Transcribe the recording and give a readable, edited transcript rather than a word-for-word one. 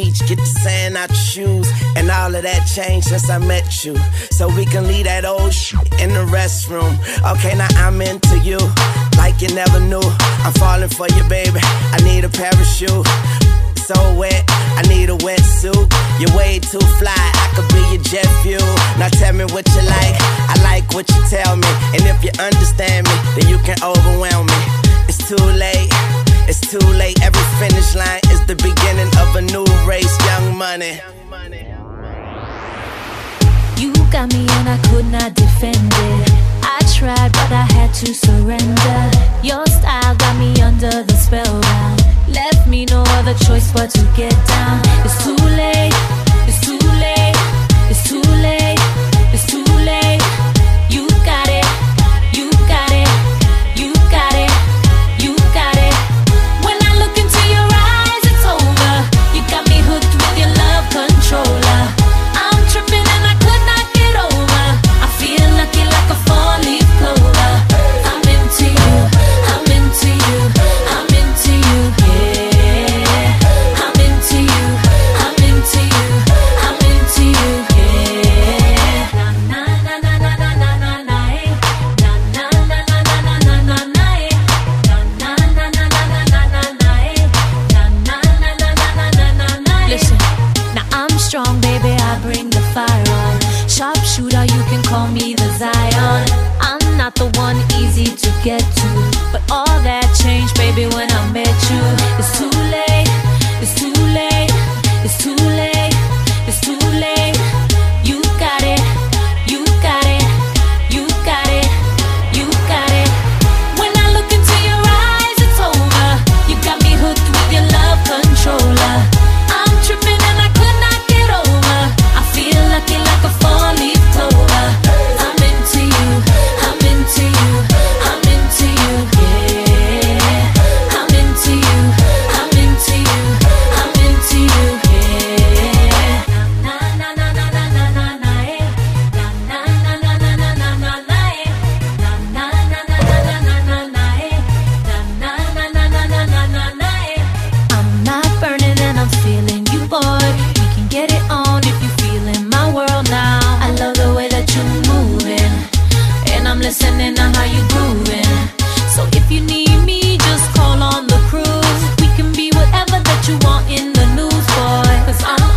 beach, get the sand out your shoes. And all of that changed since I met you. So we can leave that old shit in the restroom. Okay, now I'm into you, like you never knew. I'm falling for you, baby, I need a parachute. So wet, I need a wetsuit. You're way too fly, I could be your jet fuel. Now tell me what you like, I like what you tell me. And if you understand me, then you can overwhelm me. It's too late, it's too late. Every finish line is the beginning of a new race. Young Money. You got me and I could not defend it. I tried but I had to surrender. Your style got me under the spellbound. Left me no other choice but to get down. It's too late, it's too late, it's too late, it's too late. You got it, you got it, you got it, you got it. When I look into your eyes, it's over. You got me hooked with your love controller. I'm tripping and I could not get over. I feel lucky like a four-leaf clover. I'm into you, I'm into you, I'm into you, yeah. I'm into you, I'm into you, I'm into you, yeah. Na na na na na na na na, eh. Na na na na na na na na na, eh. Na na na na na na na na, eh. Na na na na na na na na. Listen, now I'm strong, baby, I bring the fire on. Sharpshooter, you can call me the Zion. I'm not the one easy to get to, but all that changed, baby, when I met you. It's too late, it's too late, it's too late, it's too late. You got it, you got it, you got it, you got it. When I look into your eyes, it's over. You got me hooked with your love controller. I'm tripping and I could not get over. I feel lucky like a four-leaf clover. I'm into you, I'm into you, I'm into you, yeah. I'm into you, I'm into you, I'm into you, yeah. Na na na na na na na na, eh. Na na na na na na na na, eh. Na na na na na na na na, eh. Na na na na na na na na, eh. I'm not burning and I'm feeling you, boy. We can get it on if you feel in my world now. I love the way that you're moving, and I'm listening to how you grooving. So if you need me, just call on the crew. We can be whatever that you want in the news, boy. 'Cause I'm